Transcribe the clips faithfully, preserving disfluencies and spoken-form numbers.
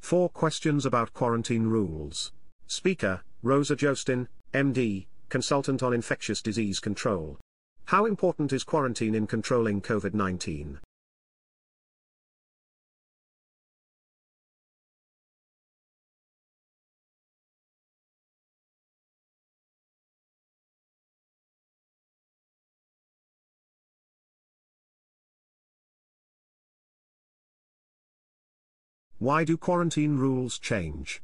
Four questions about quarantine rules. Speaker, Rosa Jostin, M D, consultant on infectious disease control. How important is quarantine in controlling COVID nineteen? Why do quarantine rules change?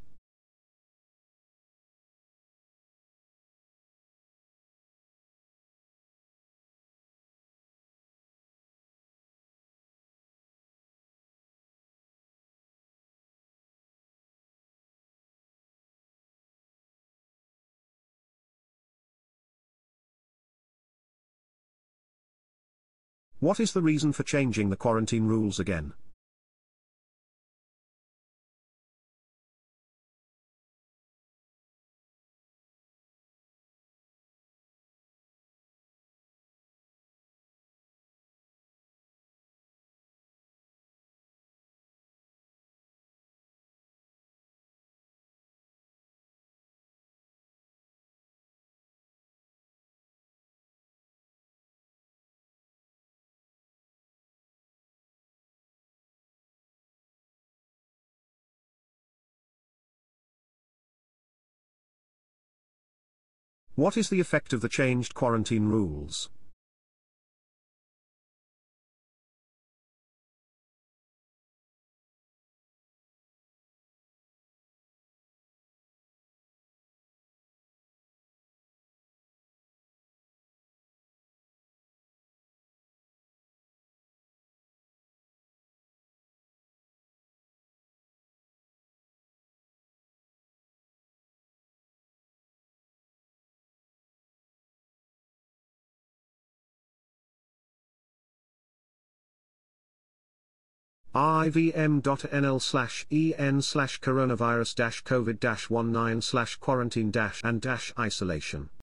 What is the reason for changing the quarantine rules again? What is the effect of the changed quarantine rules? ivm.nl slash en slash coronavirus dash covid dash nineteen slash quarantine dash and dash isolation